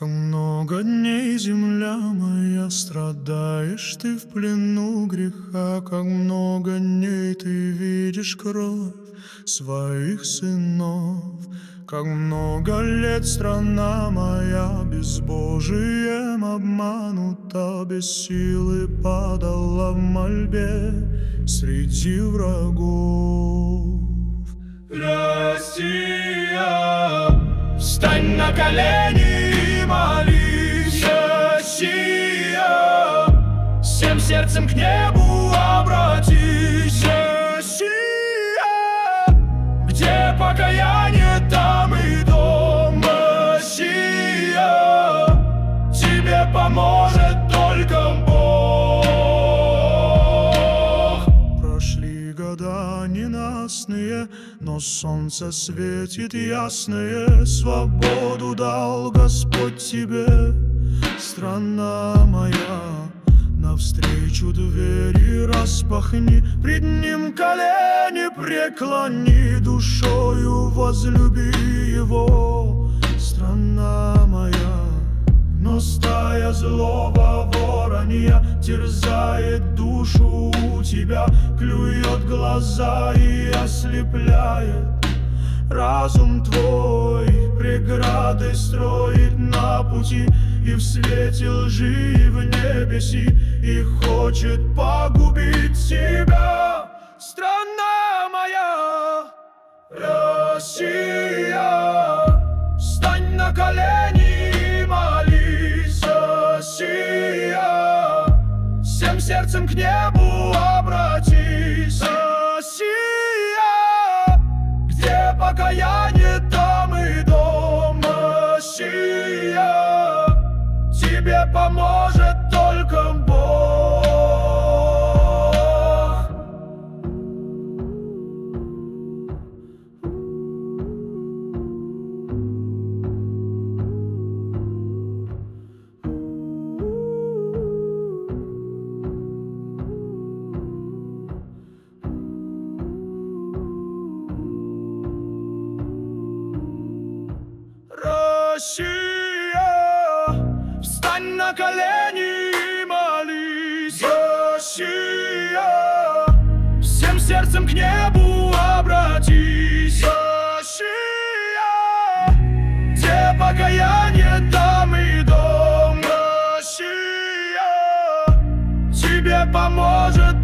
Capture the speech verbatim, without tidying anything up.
Как много дней, земля моя, страдаешь ты в плену греха. Как много дней ты видишь кровь своих сынов. Как много лет страна моя безбожием обманута, без силы падала в мольбе среди врагов. Россия, встань на колени и молись. Россия, всем сердцем к небу обратись. Россия, где покаяние, там и дом. Россия, тебе поможет только Бог. Прошли года ненастные, но солнце светит ясное. Свободу дал Господь тебе, страна моя. Навстречу двери распахни, пред ним колени преклони, душою возлюби его, страна моя. Но стая злого воронья терзает душу у тебя, клюет глаза и ослепляет разум твой, преграды строит на пути, и в свете лжи, и в небеси, и хочет погубить тебя. Страна моя, Россия, встань на колени и молись. Россия, всем сердцем к небу обратись. Россия, где покаяние, там и дом. Россия, тебе поможет только Бог. Россия, встань на колени и молись. Россия, всем сердцем к небу обратись. Россия, где покаяние, там и дом. Россия, тебе поможет